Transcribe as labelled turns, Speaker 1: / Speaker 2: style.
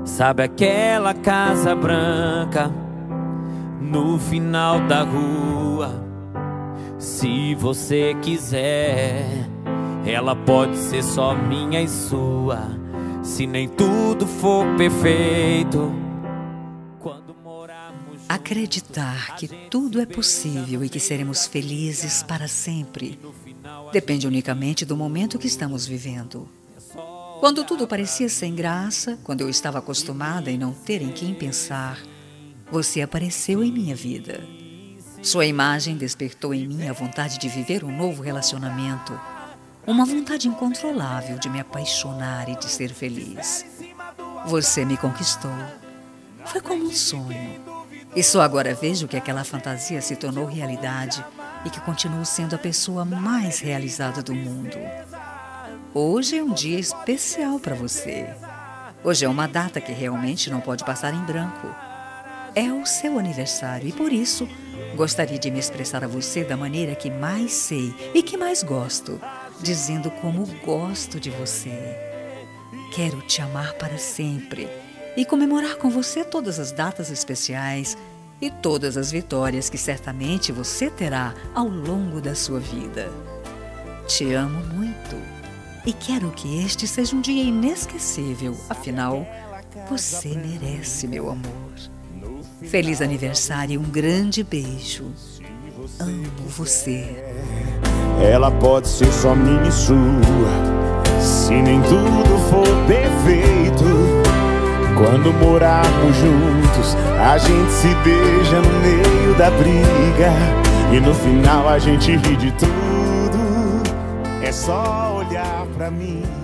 Speaker 1: Sabe aquela casa branca no final da rua? Se você quiser, ela pode ser só minha e sua. Se nem tudo for perfeito, quando morarmos juntos,
Speaker 2: Acreditar que tudo é possível e que seremos felizes para sempre depende unicamente do momento que estamos vivendo. Quando tudo parecia sem graça, quando eu estava acostumada em não ter em quem pensar, você apareceu em minha vida. Sua imagem despertou em mim a vontade de viver um novo relacionamento, uma vontade incontrolável de me apaixonar e de ser feliz. Você me conquistou. Foi como um sonho. E só agora vejo que aquela fantasia se tornou realidade e que continuo sendo a pessoa mais realizada do mundo. Hoje é um dia especial para você. Hoje é uma data que realmente não pode passar em branco. É o seu aniversário e por isso gostaria de me expressar a você da maneira que mais sei e que mais gosto, dizendo como gosto de você. Quero te amar para sempre e comemorar com você todas as datas especiais e todas as vitórias que certamente você terá ao longo da sua vida. Te amo muito e quero que este seja um dia inesquecível, afinal, você merece meu amor. Feliz aniversário e um grande beijo. Amo você.
Speaker 3: Ela pode ser só minha e sua. Se nem tudo for perfeito, quando morarmos juntos, a gente se beija no meio da briga e no final a gente ri de tudo. É só olhar pra mim.